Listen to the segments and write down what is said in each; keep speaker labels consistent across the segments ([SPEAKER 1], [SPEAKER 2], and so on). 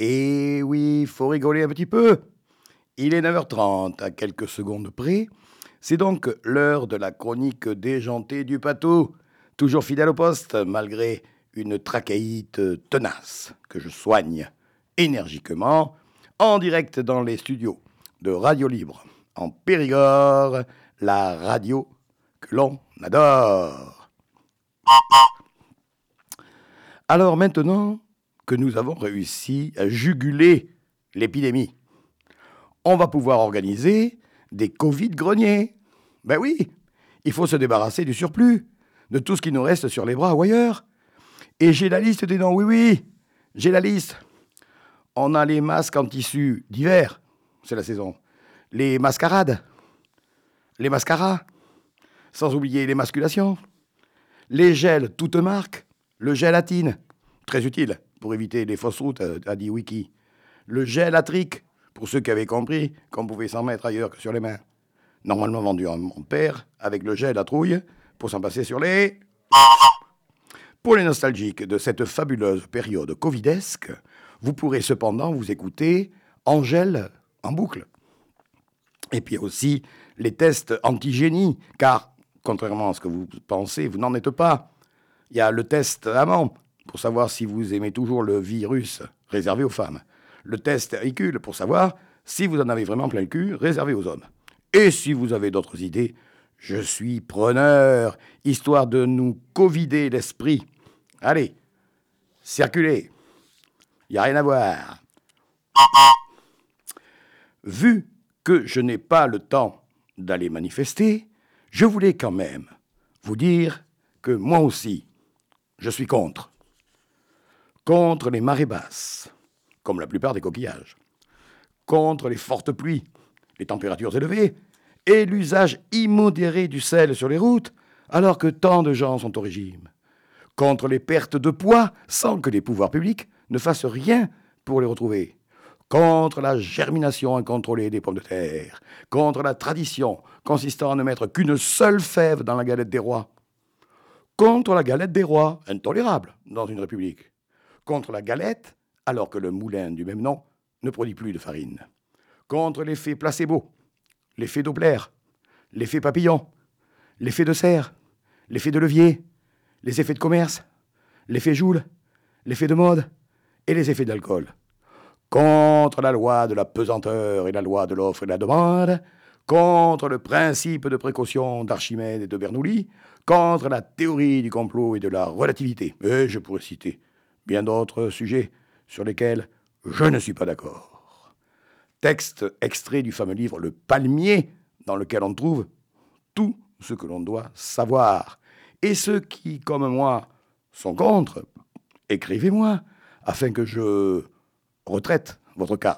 [SPEAKER 1] Et oui, faut rigoler un petit peu. Il est 9h30, à quelques secondes près. C'est donc l'heure de la chronique déjantée du Patou. Toujours fidèle au poste, malgré une trachéite tenace que je soigne énergiquement, en direct dans les studios de Radio Libre, en Périgord, la radio que l'on adore. Alors maintenant que nous avons réussi à juguler l'épidémie, on va pouvoir organiser des Covid-greniers. Ben oui, il faut se débarrasser du surplus, de tout ce qui nous reste sur les bras ou ailleurs. Et j'ai la liste des noms, oui, j'ai la liste. On a les masques en tissu d'hiver, c'est la saison. Les mascarades, les mascaras, sans oublier les masculations. Les gels toutes marques, le gel à tine, très utile pour éviter les fausses routes, a dit Wiki. Le gel à trick, pour ceux qui avaient compris qu'on pouvait s'en mettre ailleurs que sur les mains. Normalement vendu à mon père, avec le gel à trouille, pour s'en passer sur les... Pour les nostalgiques de cette fabuleuse période covidesque, vous pourrez cependant vous écouter Angèle en boucle. Et puis aussi les tests antigénie, car, contrairement à ce que vous pensez, vous n'en êtes pas. Il y a le test amant, pour savoir si vous aimez toujours le virus, réservé aux femmes. Le test Hercule, pour savoir si vous en avez vraiment plein le cul, réservé aux hommes. Et si vous avez d'autres idées, je suis preneur, histoire de nous covider l'esprit. Allez, circulez. Il n'y a rien à voir. Vu que je n'ai pas le temps d'aller manifester, je voulais quand même vous dire que moi aussi, je suis contre. Contre les marées basses, comme la plupart des coquillages. Contre les fortes pluies, les températures élevées et l'usage immodéré du sel sur les routes, alors que tant de gens sont au régime. Contre les pertes de poids sans que les pouvoirs publics ne fassent rien pour les retrouver. Contre la germination incontrôlée des pommes de terre. Contre la tradition consistant à ne mettre qu'une seule fève dans la galette des rois. Contre la galette des rois, intolérable dans une république. Contre la galette, alors que le moulin du même nom ne produit plus de farine. Contre l'effet placebo, l'effet Doppler, l'effet papillon, l'effet de serre, l'effet de levier, les effets de commerce, l'effet Joule, l'effet de mode et les effets d'alcool. Contre la loi de la pesanteur et la loi de l'offre et de la demande, contre le principe de précaution d'Archimède et de Bernoulli, contre la théorie du complot et de la relativité. Et je pourrais citer bien d'autres sujets sur lesquels je ne suis pas d'accord. Texte extrait du fameux livre Le Palmier, dans lequel on trouve tout ce que l'on doit savoir. Et ceux qui, comme moi, sont contre, écrivez-moi, afin que je retraite votre cas.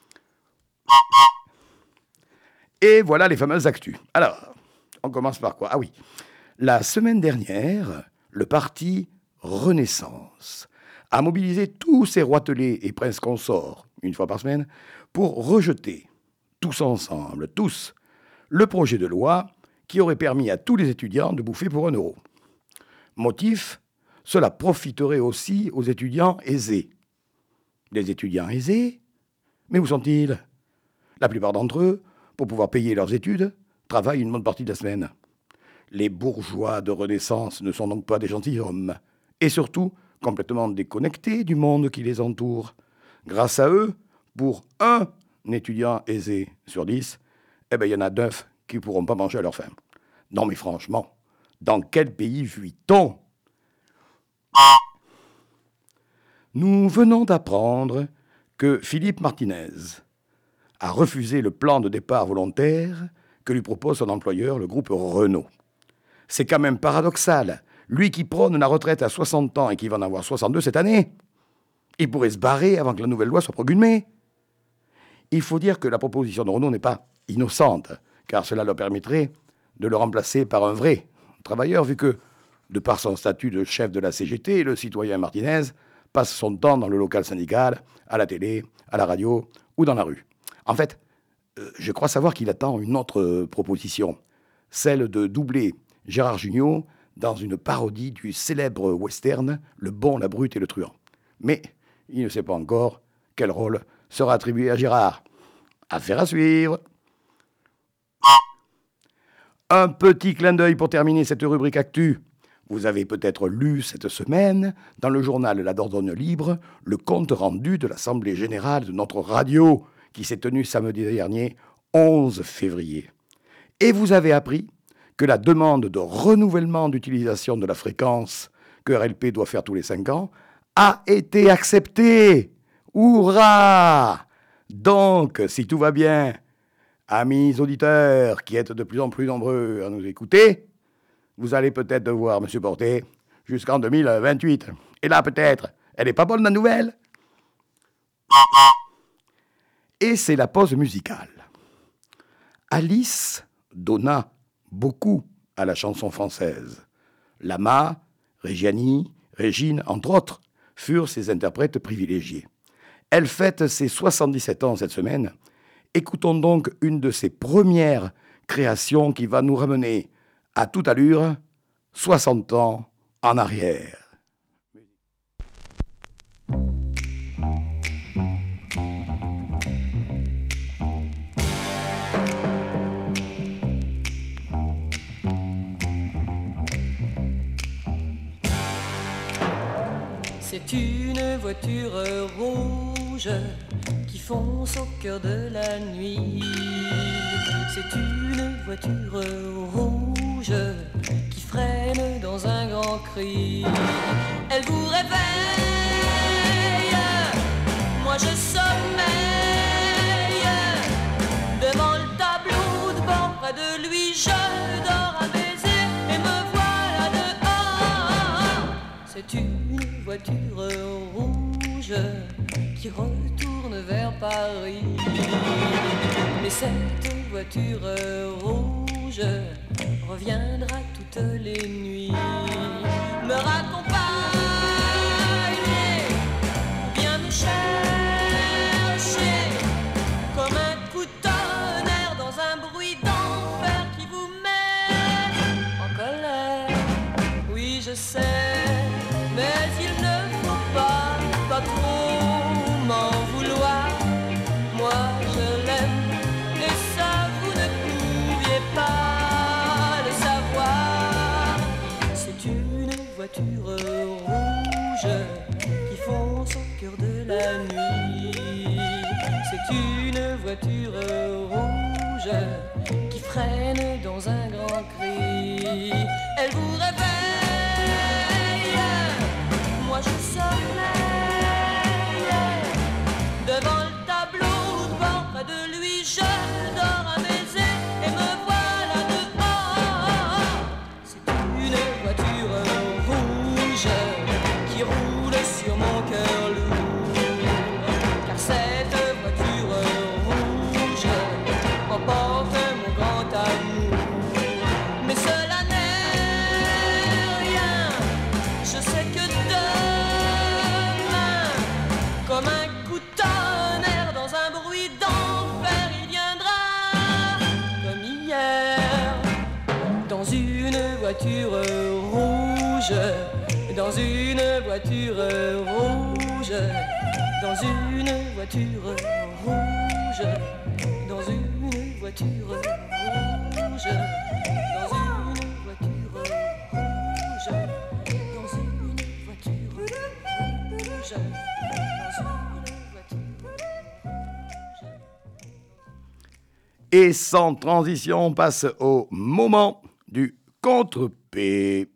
[SPEAKER 1] Et voilà les fameuses actus. Alors, on commence par quoi ? Ah oui, la semaine dernière, le parti Renaissance a mobilisé tous ses roitelets et princes consorts, une fois par semaine, pour rejeter, tous ensemble, tous, le projet de loi qui aurait permis à tous les étudiants de bouffer pour 1 euro. Motif, cela profiterait aussi aux étudiants aisés. Les étudiants aisés ? Mais où sont-ils ? La plupart d'entre eux, pour pouvoir payer leurs études, travaillent une bonne partie de la semaine. Les bourgeois de Renaissance ne sont donc pas des gentilshommes, et surtout complètement déconnectés du monde qui les entoure. Grâce à eux, pour un étudiant aisé sur 10, il y en a 9 qui ne pourront pas manger à leur faim. Non mais franchement, dans quel pays vit-on ? Nous venons d'apprendre que Philippe Martinez a refusé le plan de départ volontaire que lui propose son employeur, le groupe Renault. C'est quand même paradoxal. Lui qui prône la retraite à 60 ans et qui va en avoir 62 cette année, il pourrait se barrer avant que la nouvelle loi soit promulguée. Il faut dire que la proposition de Renault n'est pas innocente, car cela leur permettrait de le remplacer par un vrai travailleur, vu que, de par son statut de chef de la CGT, le citoyen Martinez passe son temps dans le local syndical, à la télé, à la radio ou dans la rue. En fait, je crois savoir qu'il attend une autre proposition, celle de doubler Gérard Jugnot dans une parodie du célèbre western « Le bon, la brute et le truand ». Mais il ne sait pas encore Quel rôle sera attribué à Gérard? Affaire à suivre. Un petit clin d'œil pour terminer cette rubrique actu. Vous avez peut-être lu cette semaine, dans le journal La Dordogne Libre, le compte rendu de l'Assemblée Générale de notre radio, qui s'est tenue samedi dernier, 11 février. Et vous avez appris que la demande de renouvellement d'utilisation de la fréquence que RLP doit faire tous les 5 ans a été acceptée. Hurrah! Donc, si tout va bien, amis auditeurs qui êtes de plus en plus nombreux à nous écouter, vous allez peut-être devoir me supporter jusqu'en 2028. Et là, peut-être, elle n'est pas bonne la nouvelle? Et c'est la pause musicale. Alice donna beaucoup à la chanson française. Lama, Reggiani, Régine, entre autres, furent ses interprètes privilégiés. Elle fête ses 77 ans cette semaine. Écoutons donc une de ses premières créations qui va nous ramener à toute allure 60 ans en arrière.
[SPEAKER 2] C'est une voiture rouge qui fonce au cœur de la nuit. C'est une voiture rouge qui freine dans un grand cri. Elle vous réveille, moi je sommeille. Devant le tableau de bord, près de lui je dors un baiser et me voilà dehors. C'est une voiture rouge qui retourne vers Paris. Mais cette voiture rouge reviendra toutes les nuits me raccompagner ou bien me chercher comme un coup de tonnerre dans un bruit d'enfer qui vous met en colère. Oui, je sais, mais il ne faut pas trop m'en vouloir. Moi je l'aime et ça vous ne pouviez pas le savoir. C'est une voiture rouge qui fonce au cœur de la nuit. C'est une voiture rouge qui freine dans un grand cri. Elle vous réveille, moi je sommeille. Devant le tableau de bord, près de lui je dors un baiser et me voilà dehors. C'est une voiture rouge qui roule sur mon cœur lourd. Car cette voiture rouge emporte mon grand amour. Mais cela n'est rien, je sais que demain, comme un coup de tonnerre dans un bruit d'enfer, il viendra comme hier. Dans une voiture rouge, dans une voiture rouge, dans une voiture rouge, dans une voiture rouge, dans une voiture rouge, dans une voiture rouge, dans une voiture rouge.
[SPEAKER 1] Et sans transition, on passe au moment du contre-P.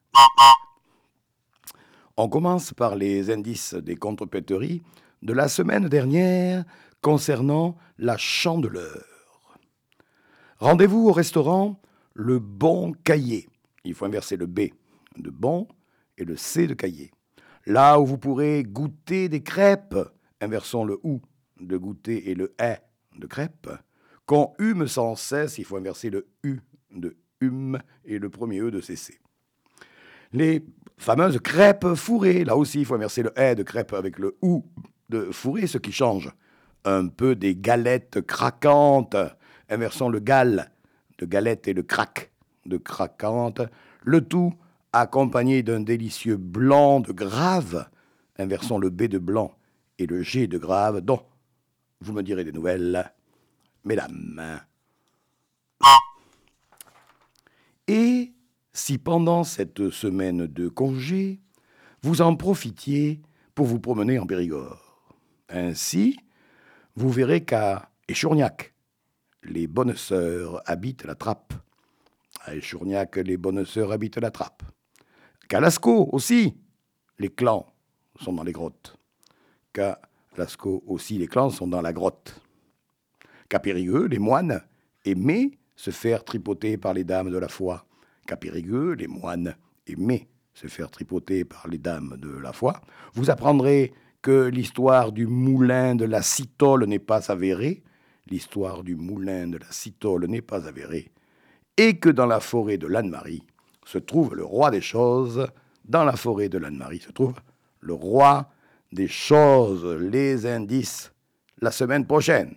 [SPEAKER 1] On commence par les indices des contre-péteries de la semaine dernière concernant la Chandeleur. Rendez-vous au restaurant Le Bon Caillé. Il faut inverser le B de bon et le C de cahier. Là où vous pourrez goûter des crêpes, inversons le OU de goûter et le E de crêpes. Qu'on hume sans cesse, il faut inverser le U de hume et le premier E de cesser. Les fameuses crêpes fourrées, là aussi il faut inverser le E de crêpe avec le OU de fourré, ce qui change un peu des galettes craquantes. Inversons le gal de galette et le crack de craquante. Le tout accompagné d'un délicieux blanc de grave. Inversons le B de blanc et le G de grave dont vous me direz des nouvelles, mesdames. Et si pendant cette semaine de congé, vous en profitiez pour vous promener en Périgord. Ainsi, vous verrez qu'à Échourgnac, les bonnes sœurs habitent la trappe. À Échourgnac, les bonnes sœurs habitent la trappe. Qu'à Lascaux aussi, les clans sont dans les grottes. Qu'à Lascaux aussi, les clans sont dans la grotte. Qu'à Périgueux, les moines aimaient se faire tripoter par les dames de la foi. Qu'à Périgueux, les moines aimaient se faire tripoter par les dames de la foi. Vous apprendrez que l'histoire du moulin de la Citole n'est pas avérée. L'histoire du moulin de la Citole n'est pas avérée. Et que dans la forêt de l'Anne-Marie se trouve le roi des choses. Dans la forêt de l'Anne-Marie se trouve le roi des choses. Les indices la semaine prochaine.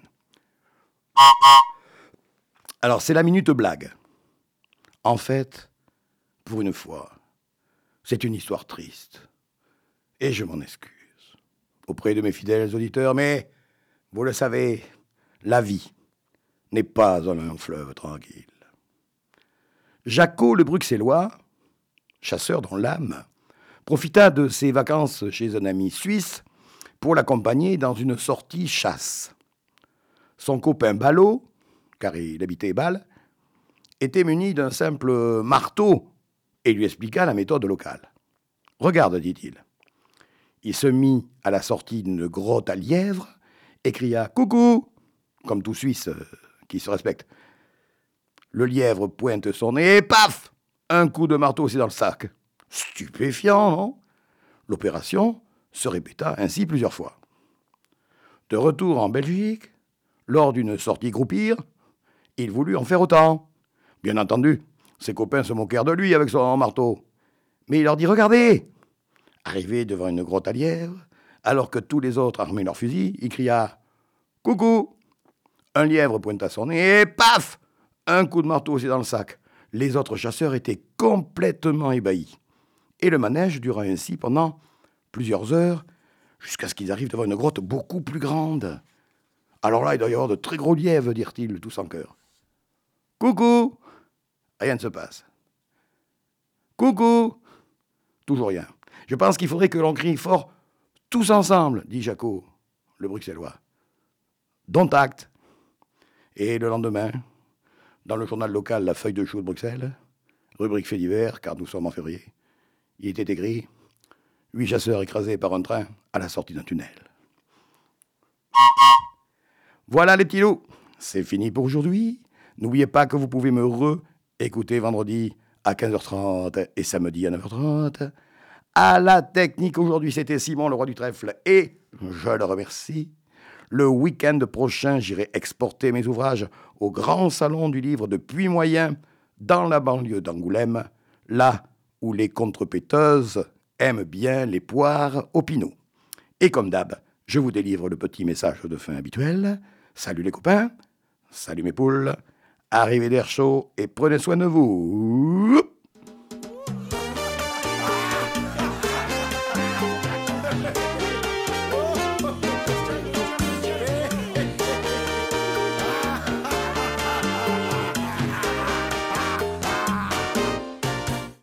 [SPEAKER 1] Alors, c'est la minute blague. En fait, pour une fois, c'est une histoire triste. Et je m'en excuse auprès de mes fidèles auditeurs, mais vous le savez, la vie n'est pas un long fleuve tranquille. Jaco le Bruxellois, chasseur dans l'âme, profita de ses vacances chez un ami suisse pour l'accompagner dans une sortie chasse. Son copain Ballot, car il habitait Bâle, était muni d'un simple marteau et lui expliqua la méthode locale. « Regarde, dit-il. » Il se mit à la sortie d'une grotte à lièvres et cria « Coucou !» comme tout Suisse qui se respecte. Le lièvre pointe son nez et paf ! Un coup de marteau aussi dans le sac. Stupéfiant, non ? L'opération se répéta ainsi plusieurs fois. De retour en Belgique, lors d'une sortie groupir, il voulut en faire autant. Bien entendu, ses copains se moquèrent de lui avec son marteau. Mais il leur dit « Regardez !» Arrivé devant une grotte à lièvres, alors que tous les autres armaient leurs fusils, il cria « Coucou !» Un lièvre pointa son nez et paf ! Un coup de marteau aussi dans le sac. Les autres chasseurs étaient complètement ébahis. Et le manège dura ainsi pendant plusieurs heures, jusqu'à ce qu'ils arrivent devant une grotte beaucoup plus grande. Alors là, il doit y avoir de très gros lièvres, dirent-ils tous en chœur. « Coucou !» Rien ne se passe. « Coucou !» Toujours rien. « Je pense qu'il faudrait que l'on crie fort tous ensemble, dit Jaco, le Bruxellois. Dont acte. Et le lendemain, dans le journal local La Feuille de Chou de Bruxelles, rubrique fait divers, car nous sommes en février, il était écrit « 8 chasseurs écrasés par un train à la sortie d'un tunnel. » Voilà les petits loups, c'est fini pour aujourd'hui. N'oubliez pas que vous pouvez me écouter vendredi à 15h30 et samedi à 9h30. À la technique aujourd'hui, c'était Simon, le roi du trèfle, et je le remercie. Le week-end prochain, j'irai exporter mes ouvrages au Grand Salon du Livre de Puy-Moyen, dans la banlieue d'Angoulême, là où les contrepéteuses aiment bien les poires au pinot. Et comme d'hab, je vous délivre le petit message de fin habituel. Salut les copains, salut mes poules, arrivez d'air chaud et prenez soin de vous.